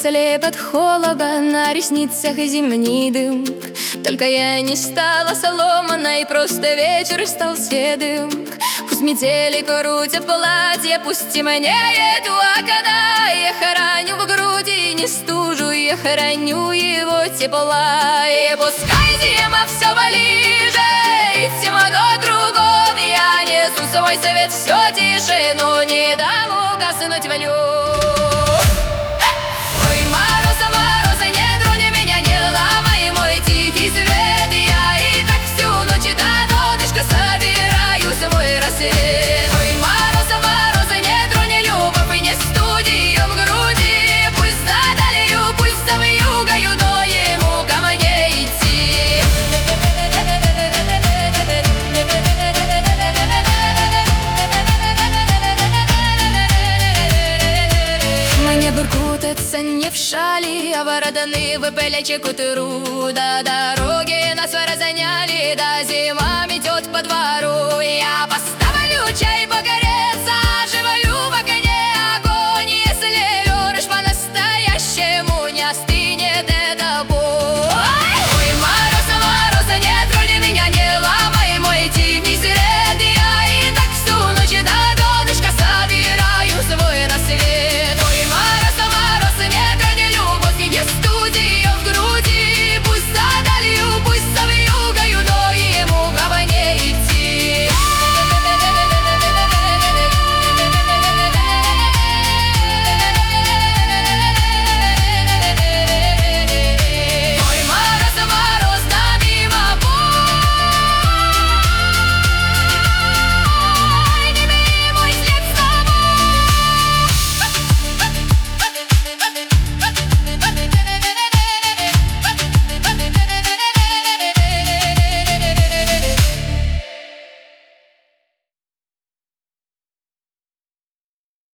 слеп от холода, на ресницах зимний дым. Только я не стала соломаной, просто вечер стал седым. Пусть метели крутят платье, пусть темнеет у окна. Я храню в груди не стужу, я храню его тепла. И пускай зима все ближе, и темно кругом, я несу свой свет все тише, но не дам угаснуть в нем. Ой, мороз, мороз, не трони любовь, не студи ее в груди. Пусть за далью, пусть за вьюгою, но ему ко мне идти. Мне буркутятся не в шали, а воротаны в плечи к утру. До дороги нас разоняли, да зима метет по двору.